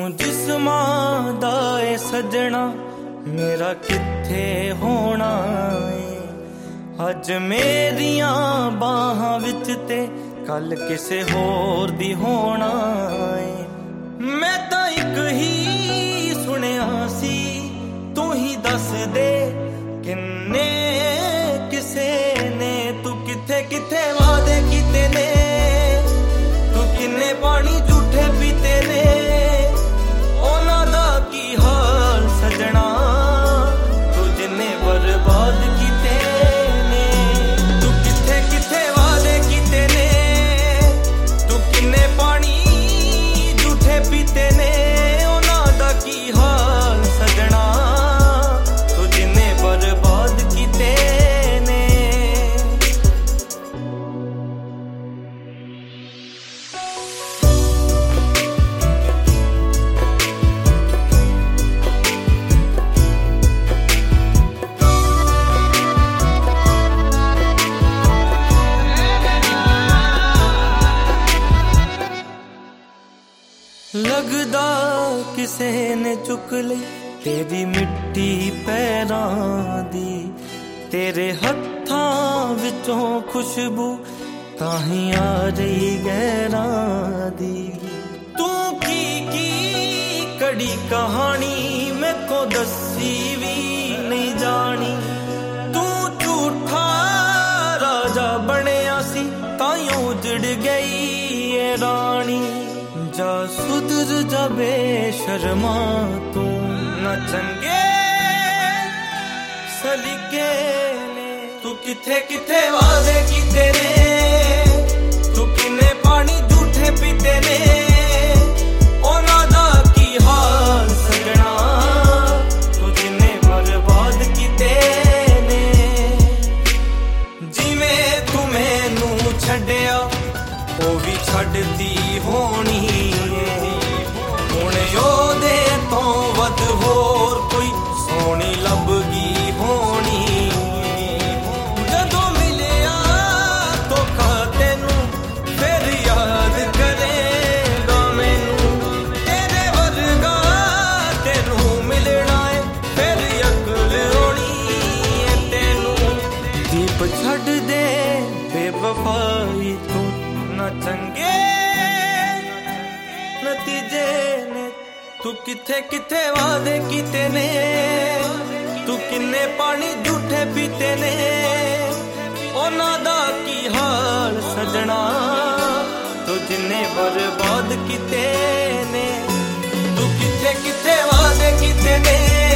जिस्मां दा ए सजना मेरा किथे होना है। अज मेरियां बाहां विच ते कल किसे होर दी होना है। मैं तां इक ही सुनिया सी तू ही दस दे किन्ने किसे ने तू किथे किथे वादे कीते ने तू किन्ने पानी झूठे पीते ने ओना दा की हाल सजना तू जिन्ने बर्बाद कीते ने तू किथे किथे वादे कीते ने तू किन्ने पानी झूठे पीते ने ओना दा की हाल सजना तू जिन्ने बर्बाद कीते ने। लगदा किसे ने चुक लई तेरी मिट्टी पैरां दी तेरे हत्थां विचों खुशबू ताहीं आ रही गैरां दी। तू की कड़ी कहानी मैं को दसी भी नहीं जानी तू झूठा राजा बनिया सी ताइयों उजड़ गई ये रानी। जा सुधर जा बेशर्मा तू न चंगे सलीके ने तू किथे किथे वादे कीते ने तू किन्ने पानी झूठे पीते ने ओना दा की हाल सजना तू जिन्ने बर्बाद कीते ने। जिवें तू मैनू छड्डिया ओ भी छड्डदी होनी हुण ओदे तो वध होर कोई सोहनी लभगी होनी। जदों मिलिया धोखा तैनू फिर याद करेगा मैनू तेरे वर्गा तैनू मिलना है फिर अकल होनी है तैनू। दीप छड्ड दे बेवफाई तू न चंगे नतीजे ने तू किथे किथे वादे कीते ने तू किन्ने पानी झूठे पीते ने ओना दा की हाल सजना तू जिन्ने बर्बाद कीते ने तू किथे किथे वादे कीते ने।